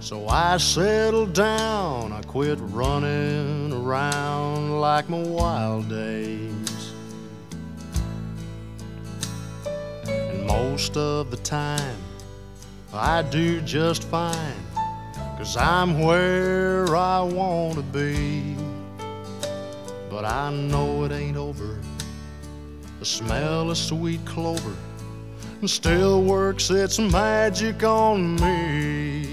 So I settled down, I quit running around like my wild days. And most of the time I do just fine, 'cause I'm where I want to be. But I know it ain't over. The smell of sweet clover still works its magic on me.